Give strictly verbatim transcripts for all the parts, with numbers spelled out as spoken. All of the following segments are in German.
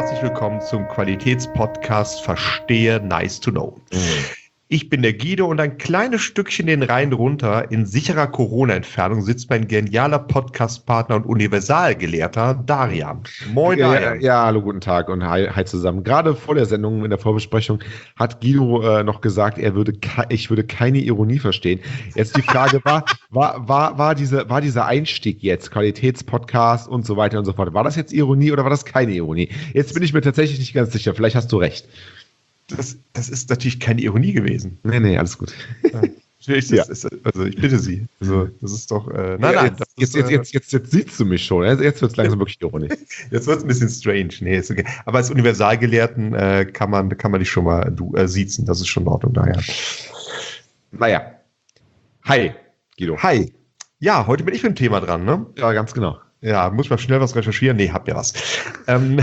herzlich willkommen zum Qualitätspodcast Verstehe Nice to Know. Mhm. Ich bin der Guido und ein kleines Stückchen den Rhein runter in sicherer Corona-Entfernung sitzt mein genialer Podcast-Partner und Universalgelehrter Darian. Moin Darian. Ja, ja, hallo, guten Tag und hi, hi zusammen. Gerade vor der Sendung in der Vorbesprechung hat Guido äh, noch gesagt, er würde ich würde keine Ironie verstehen. Jetzt die Frage war, war, war, war, diese, war dieser Einstieg jetzt, Qualitätspodcast und so weiter und so fort, war das jetzt Ironie oder war das keine Ironie? Jetzt bin ich mir tatsächlich nicht ganz sicher, vielleicht hast du recht. Das, das ist natürlich keine Ironie gewesen. Nee, nee, alles gut. Ja. Ich, ja. ist, also ich bitte Sie. Also, das ist doch. Äh, nein, ja, nein. Jetzt, jetzt, jetzt, jetzt, jetzt, jetzt siehst du mich schon. Jetzt wird es langsam wirklich ironisch. Jetzt wird es ein bisschen strange. Nee, ist okay. Aber als Universalgelehrten äh, kann, man, kann man dich schon mal du, äh, siezen. Das ist schon in Ordnung daher. Naja. Hi, Guido. Hi. Ja, heute bin ich mit dem Thema dran, ne? Ja, ganz genau. Ja, muss man schnell was recherchieren? Nee, hab ja was. ähm.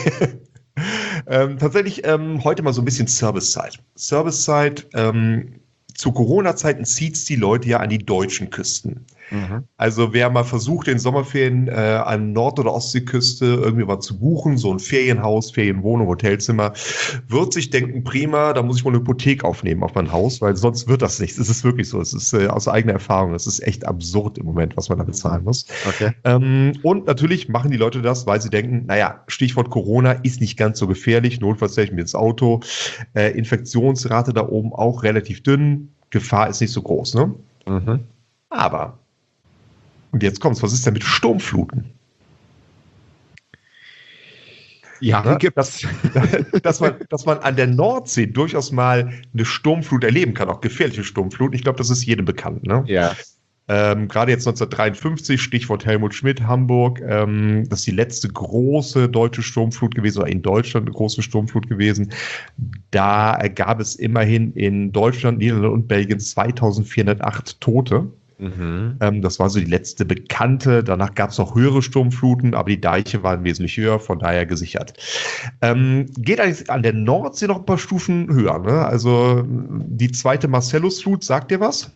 Ähm, tatsächlich ähm, heute mal so ein bisschen Servicezeit. Servicezeit, ähm, zu Corona-Zeiten zieht es die Leute ja an die deutschen Küsten. Mhm. Also wer mal versucht, in Sommerferien äh, an Nord- oder Ostseeküste irgendwie mal zu buchen, so ein Ferienhaus, Ferienwohnung, Hotelzimmer, wird sich denken, prima, da muss ich wohl eine Hypothek aufnehmen auf mein Haus, weil sonst wird das nichts. Es ist wirklich so, es ist äh, aus eigener Erfahrung, es ist echt absurd im Moment, was man da bezahlen muss. Okay. Ähm, und natürlich machen die Leute das, weil sie denken, naja, Stichwort Corona ist nicht ganz so gefährlich, notfalls stelle ich mir ins Auto, äh, Infektionsrate da oben auch relativ dünn, Gefahr ist nicht so groß, ne? Mhm. Aber und jetzt kommt's, was ist denn mit Sturmfluten? Ja, ne? dass, dass, man, dass man an der Nordsee durchaus mal eine Sturmflut erleben kann, auch gefährliche Sturmfluten. Ich glaube, das ist jedem bekannt. Ne? Ja. Ähm, gerade jetzt neunzehnhundertdreiundfünfzig, Stichwort Helmut Schmidt, Hamburg, ähm, das ist die letzte große deutsche Sturmflut gewesen, oder in Deutschland eine große Sturmflut gewesen. Da gab es immerhin in Deutschland, Niederlande und Belgien zweitausendvierhundertacht Tote. Mhm. Ähm, das war so die letzte bekannte. Danach gab es noch höhere Sturmfluten, aber die Deiche waren wesentlich höher, von daher gesichert. Ähm, geht eigentlich an der Nordsee noch ein paar Stufen höher. Ne? Also die zweite Marcellus-Flut, sagt ihr was?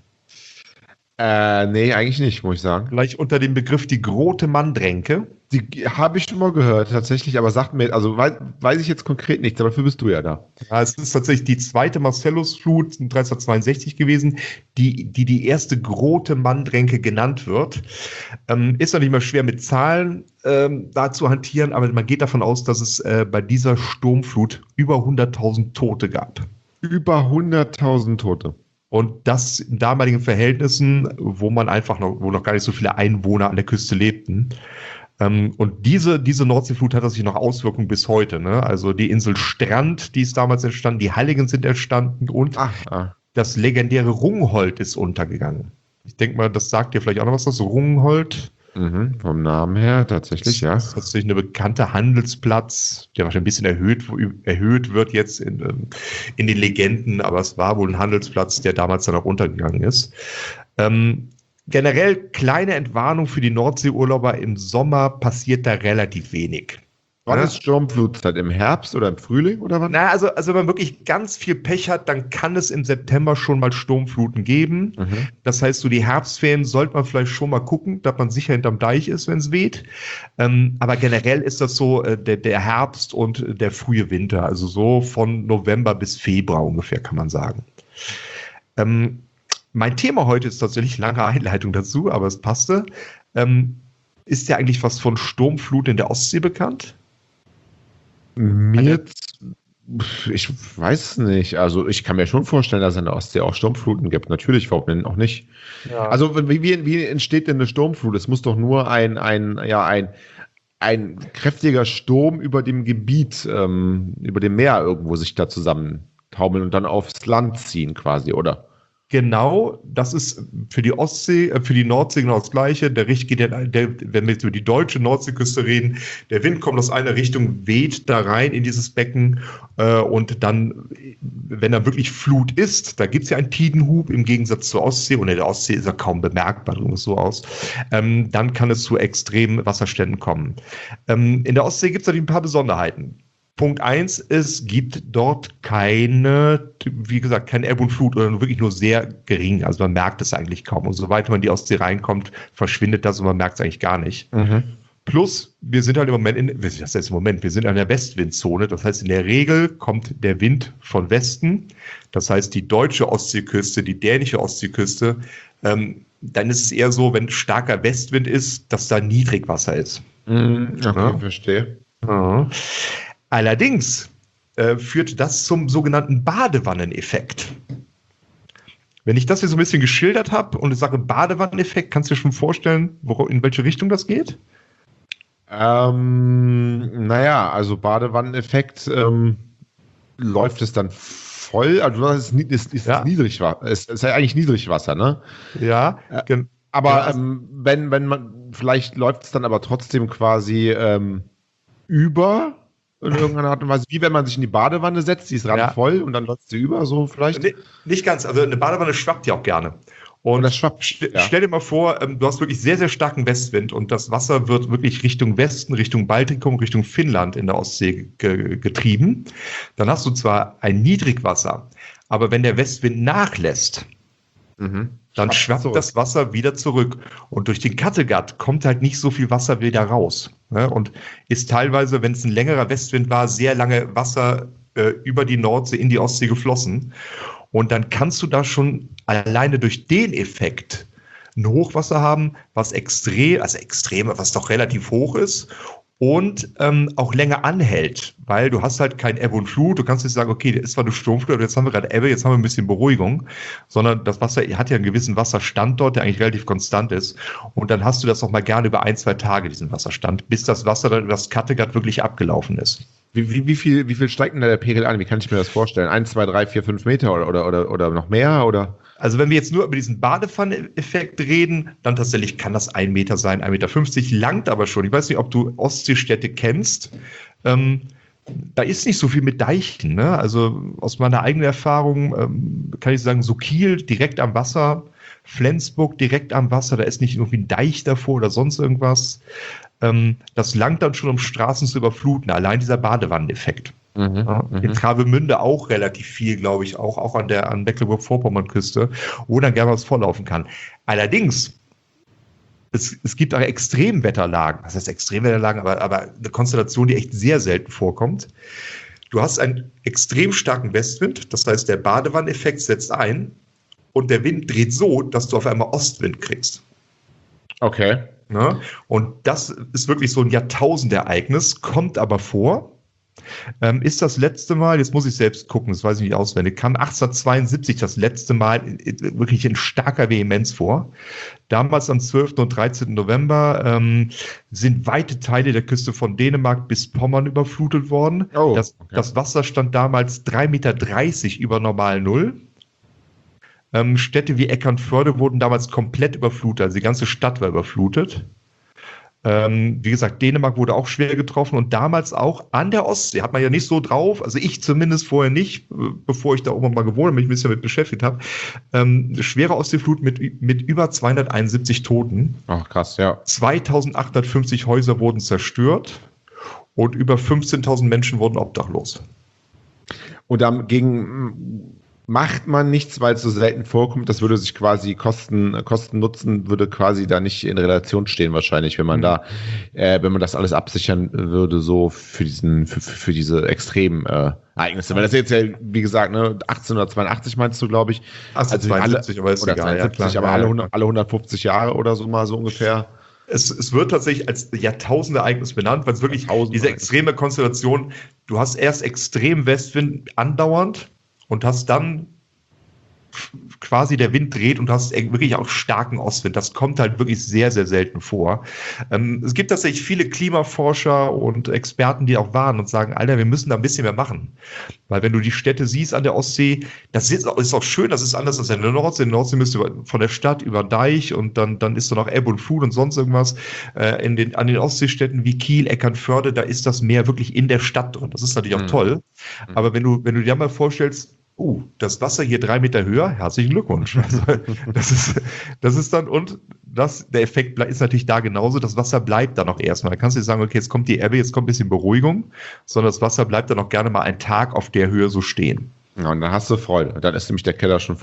Äh, nee, eigentlich nicht, muss ich sagen. Vielleicht unter dem Begriff die Grote Mandränke. Die habe ich schon mal gehört, tatsächlich, aber sagt mir, also weiß, weiß ich jetzt konkret nichts, aber dafür bist du ja da. Ja, es ist tatsächlich die zweite Marcellus-Flut dreizehnhundertzweiundsechzig gewesen, die die, die erste Grote Mandränke genannt wird. Ähm, ist noch nicht mal schwer mit Zahlen ähm, da zu hantieren, aber man geht davon aus, dass es äh, bei dieser Sturmflut über hunderttausend Tote gab. Über hunderttausend Tote. Und das in damaligen Verhältnissen, wo man einfach noch, wo noch gar nicht so viele Einwohner an der Küste lebten. Ähm, und diese, diese Nordseeflut hat sich noch Auswirkungen bis heute. Ne? Also die Insel Strand, die ist damals entstanden, die Halligen sind entstanden und ach, ach. das legendäre Rungholt ist untergegangen. Ich denke mal, das sagt dir vielleicht auch noch was, das Rungholt. Mhm, vom Namen her tatsächlich, ja. Das ist tatsächlich eine bekannte Handelsplatz, der wahrscheinlich ein bisschen erhöht, erhöht wird jetzt in, in den Legenden, aber es war wohl ein Handelsplatz, der damals dann auch untergegangen ist. Ähm, generell kleine Entwarnung für die Nordseeurlauber, im Sommer passiert da relativ wenig. Wann ja? ist Sturmflutzeit? Im Herbst oder im Frühling oder wann? Naja, also, also wenn man wirklich ganz viel Pech hat, dann kann es im September schon mal Sturmfluten geben. Mhm. Das heißt, so die Herbstferien sollte man vielleicht schon mal gucken, dass man sicher hinterm Deich ist, wenn es weht. Ähm, aber generell ist das so äh, der, der Herbst und der frühe Winter. Also so von November bis Februar ungefähr, kann man sagen. Ähm, mein Thema heute ist tatsächlich lange Einleitung dazu, aber es passte. Ähm, ist ja eigentlich was von Sturmflut in der Ostsee bekannt? Mir, ich weiß nicht. Also ich kann mir schon vorstellen, dass es in der Ostsee auch Sturmfluten gibt. Natürlich, warum denn auch nicht? Ja. Also wie, wie entsteht denn eine Sturmflut? Es muss doch nur ein, ein, ja, ein, ein kräftiger Sturm über dem Gebiet, ähm, über dem Meer irgendwo sich da zusammentaumeln und dann aufs Land ziehen quasi, oder? Genau, das ist für die Ostsee, äh, für die Nordsee genau das Gleiche. Der Richt geht, der, der, wenn wir jetzt über die deutsche Nordseeküste reden, der Wind kommt aus einer Richtung, weht da rein in dieses Becken äh, und dann, wenn da wirklich Flut ist, da gibt es ja einen Tidenhub im Gegensatz zur Ostsee und in der Ostsee ist er kaum bemerkbar, drücken wir es so aus, ähm, dann kann es zu extremen Wasserständen kommen. Ähm, in der Ostsee gibt es natürlich ein paar Besonderheiten. Punkt eins, es gibt dort keine, wie gesagt, keine Ebbe und Flut oder wirklich nur sehr gering. Also man merkt es eigentlich kaum. Und sobald man in die Ostsee reinkommt, verschwindet das und man merkt es eigentlich gar nicht. Mhm. Plus, wir sind halt im Moment, in, das heißt im Moment, wir sind in der Westwindzone. Das heißt, in der Regel kommt der Wind von Westen. Das heißt, die deutsche Ostseeküste, die dänische Ostseeküste, ähm, dann ist es eher so, wenn starker Westwind ist, dass da Niedrigwasser ist. Mhm, okay, ja. Verstehe. Ja. Allerdings äh, führt das zum sogenannten Badewanneneffekt. Wenn ich das hier so ein bisschen geschildert habe und ich sage Badewanneneffekt, kannst du dir schon vorstellen, wo, in welche Richtung das geht? Ähm, naja, also Badewanneneffekt, ähm, läuft es dann voll? Also das ist, ist, ist Ja. Niedrigwasser, es ist ja eigentlich Niedrigwasser, ne? Ja. Äh, aber ja, also, ähm, wenn, wenn man, vielleicht läuft es dann aber trotzdem quasi ähm, über in irgendeiner Art und Weise, wie wenn man sich in die Badewanne setzt, die ist randvoll ja. und dann läuft sie über, so vielleicht? Nee, nicht ganz, also eine Badewanne schwappt ja auch gerne. Und, und das schwappt, st- ja. stell dir mal vor, ähm, du hast wirklich sehr, sehr starken Westwind und das Wasser wird wirklich Richtung Westen, Richtung Baltikum, Richtung Finnland in der Ostsee ge- getrieben. Dann hast du zwar ein Niedrigwasser, aber wenn der Westwind nachlässt, mhm. dann schwappt zurück. Das Wasser wieder zurück. Und durch den Kattegat kommt halt nicht so viel Wasser wieder raus. Ne? Und ist teilweise, wenn es ein längerer Westwind war, sehr lange Wasser äh, über die Nordsee in die Ostsee geflossen. Und dann kannst du da schon alleine durch den Effekt ein Hochwasser haben, was extrem, also extrem, was doch relativ hoch ist und ähm, auch länger anhält, weil du hast halt kein Ebbe und Flut. Du kannst nicht sagen, okay, das ist zwar eine Sturmflut, aber jetzt haben wir gerade Ebbe, jetzt haben wir ein bisschen Beruhigung, sondern das Wasser hat ja einen gewissen Wasserstand dort, der eigentlich relativ konstant ist. Und dann hast du das noch mal gerne über ein, zwei Tage, diesen Wasserstand, bis das Wasser dann über das Kattegat wirklich abgelaufen ist. Wie, wie, wie, viel, wie viel steigt denn da der Pegel an? Wie kann ich mir das vorstellen? Ein, zwei, drei, vier, fünf Meter oder, oder, oder, oder noch mehr? Oder? Also wenn wir jetzt nur über diesen Badepfanneffekt reden, dann tatsächlich kann das ein Meter sein, ein Meter fünfzig, langt aber schon. Ich weiß nicht, ob du Ostseestädte kennst. Ähm, da ist nicht so viel mit Deichen. Ne? Also aus meiner eigenen Erfahrung ähm, kann ich sagen, so Kiel direkt am Wasser, Flensburg direkt am Wasser, da ist nicht irgendwie ein Deich davor oder sonst irgendwas. Ähm, das langt dann schon, um Straßen zu überfluten. Allein dieser Badewanneneffekt. Mhm, ja, in Travemünde auch relativ viel, glaube ich, auch, auch an der an Mecklenburg-Vorpommern-Küste, wo dann gerne was vorlaufen kann. Allerdings, es, es gibt auch Extremwetterlagen, das heißt Extremwetterlagen, aber, aber eine Konstellation, die echt sehr selten vorkommt. Du hast einen extrem starken Westwind, das heißt, der Badewanneneffekt setzt ein und der Wind dreht so, dass du auf einmal Ostwind kriegst. Okay. Ja, und das ist wirklich so ein Jahrtausendereignis, kommt aber vor. Ähm, ist das letzte Mal, jetzt muss ich selbst gucken, das weiß ich nicht auswendig, kam achtzehnhundertzweiundsiebzig das letzte Mal wirklich in starker Vehemenz vor. Damals am zwölften und dreizehnten November ähm, sind weite Teile der Küste von Dänemark bis Pommern überflutet worden. Oh, das, okay. das Wasser stand damals drei Meter dreißig über normal Null. Ähm, Städte wie Eckernförde wurden damals komplett überflutet, also die ganze Stadt war überflutet. Ähm, wie gesagt, Dänemark wurde auch schwer getroffen und damals auch an der Ostsee, hat man ja nicht so drauf, also ich zumindest vorher nicht, bevor ich da oben mal gewohnt habe, mich ein bisschen damit beschäftigt habe, ähm, schwere Ostseeflut mit, mit über zweihunderteinundsiebzig Toten. Ach krass, ja. zweitausendachthundertfünfzig Häuser wurden zerstört und über fünfzehntausend Menschen wurden obdachlos. Und dagegen macht man nichts, weil es so selten vorkommt. Das würde sich quasi Kosten, Kosten nutzen, würde quasi da nicht in Relation stehen wahrscheinlich, wenn man mhm. da, äh, wenn man das alles absichern würde, so für diesen, für, für diese extremen äh, Ereignisse. Weil das jetzt ja, wie gesagt, ne, achtzehnhundertzweiundachtzig meinst du, glaube ich. achtzehnhundertzweiundsiebzig, also alle, aber ist oder egal, zweiundsiebzig, ja, klar, aber alle, hundert, alle hundertfünfzig Jahre oder so mal so ungefähr. Es, es wird tatsächlich als Jahrtausendereignis benannt, weil es wirklich diese extreme Konstellation, du hast erst extrem Westwind andauernd, und hast dann quasi der Wind dreht und hast wirklich auch starken Ostwind. Das kommt halt wirklich sehr, sehr selten vor. Ähm, es gibt tatsächlich viele Klimaforscher und Experten, die auch warnen und sagen, Alter, wir müssen da ein bisschen mehr machen. Weil wenn du die Städte siehst an der Ostsee, das ist auch, ist auch schön, das ist anders als in der Nordsee. In der Nordsee müsst du von der Stadt über Deich und dann, dann ist da noch Ebbe und Flut und sonst irgendwas. Äh, in den, an den Ostseestädten wie Kiel, Eckernförde, da ist das Meer wirklich in der Stadt drin. Das ist natürlich auch mhm. toll. Aber wenn du, wenn du dir mal vorstellst, Uh, das Wasser hier drei Meter höher, herzlichen Glückwunsch. Also, das ist, das ist dann, und das, der Effekt ist natürlich da genauso, das Wasser bleibt dann noch erstmal. Da kannst du nicht sagen, okay, jetzt kommt die Ebbe, jetzt kommt ein bisschen Beruhigung, sondern das Wasser bleibt dann auch gerne mal einen Tag auf der Höhe so stehen. Ja, und dann hast du Freude, dann ist nämlich der Keller schon voll. Dann hast du Freude, ja, tatsächlich so ist es. Ähm,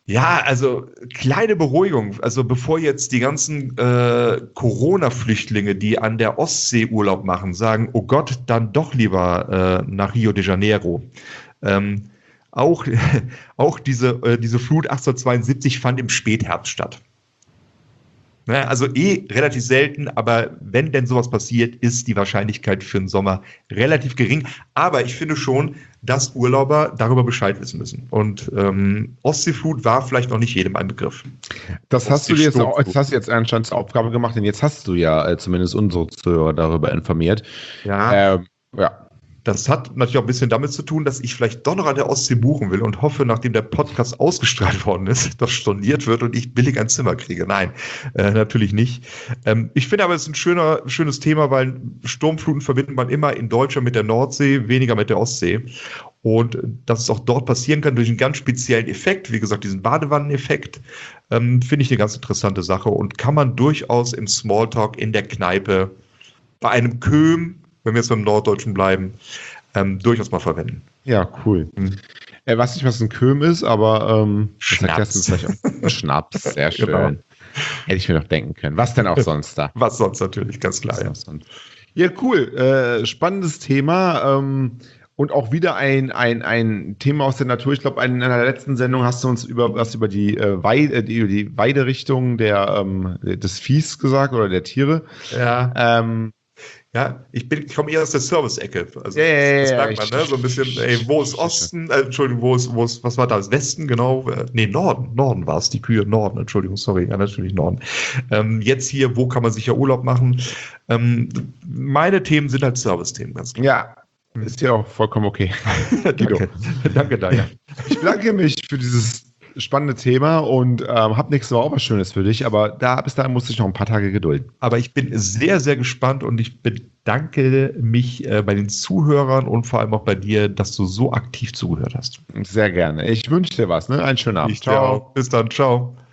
Ja, also kleine Beruhigung. Also bevor jetzt die ganzen äh, Corona-Flüchtlinge, die an der Ostsee Urlaub machen, sagen, oh Gott, dann doch lieber äh, nach Rio de Janeiro. Ähm, auch, auch diese, äh, diese Flut achtzehnhundertzweiundsiebzig fand im Spätherbst statt. Ne, also eh relativ selten, aber wenn denn sowas passiert, ist die Wahrscheinlichkeit für den Sommer relativ gering. Aber ich finde schon, dass Urlauber darüber Bescheid wissen müssen. Und ähm, Ostseeflut war vielleicht noch nicht jedem ein Begriff. Das hast du dir jetzt auch, das hast du jetzt anscheinend zur Aufgabe gemacht, denn jetzt hast du ja äh, zumindest unsere Zuhörer darüber informiert. Ja. Ähm, ja. Das hat natürlich auch ein bisschen damit zu tun, dass ich vielleicht doch noch an der Ostsee buchen will und hoffe, nachdem der Podcast ausgestrahlt worden ist, dass storniert wird und ich billig ein Zimmer kriege. Nein, äh, natürlich nicht. Ähm, ich finde aber, es ist ein schöner, schönes Thema, weil Sturmfluten verbindet man immer in Deutschland mit der Nordsee, weniger mit der Ostsee. Und dass es auch dort passieren kann durch einen ganz speziellen Effekt, wie gesagt, diesen Badewanneneffekt, ähm, finde ich eine ganz interessante Sache und kann man durchaus im Smalltalk in der Kneipe bei einem Köhm, wenn wir jetzt beim Norddeutschen bleiben, ähm, durchaus mal verwenden. Ja, cool. Mhm. Ich weiß nicht, was ein Köhm ist, aber ähm, Schnaps. Schnaps, sehr schön. Genau. Hätte ich mir noch denken können. Was denn auch sonst da? Was sonst natürlich, ganz klar. Ja, ja cool. Äh, spannendes Thema. Ähm, und auch wieder ein, ein, ein Thema aus der Natur. Ich glaube, in einer letzten Sendung hast du uns über was über die, äh, Weide, die, die Weiderichtung der, ähm, des Viehs gesagt oder der Tiere. Ja. Ähm, Ja, ich, bin, ich komme eher aus der Service-Ecke. Also, ja, ja, das ja, merkt man, ne? So ein bisschen, ey, wo ist Osten? Äh, Entschuldigung, wo ist, wo ist, was war das? Westen, genau? Äh, nee, Norden. Norden war es, die Kühe. Norden, Entschuldigung, sorry. Ja, natürlich Norden. Ähm, jetzt hier, wo kann man sicher Urlaub machen? Ähm, meine Themen sind halt Service-Themen, ganz klar. Ja, ist ja auch vollkommen okay. Danke, danke, danke. Ich bedanke mich für dieses spannende Thema und ähm, habe nächste Woche auch was Schönes für dich, aber da bis dahin musste ich noch ein paar Tage gedulden. Aber ich bin sehr, sehr gespannt und ich bedanke mich äh, bei den Zuhörern und vor allem auch bei dir, dass du so aktiv zugehört hast. Sehr gerne. Ich wünsche dir was, ne? Einen schönen Abend. Ich ciao. Bis dann, ciao.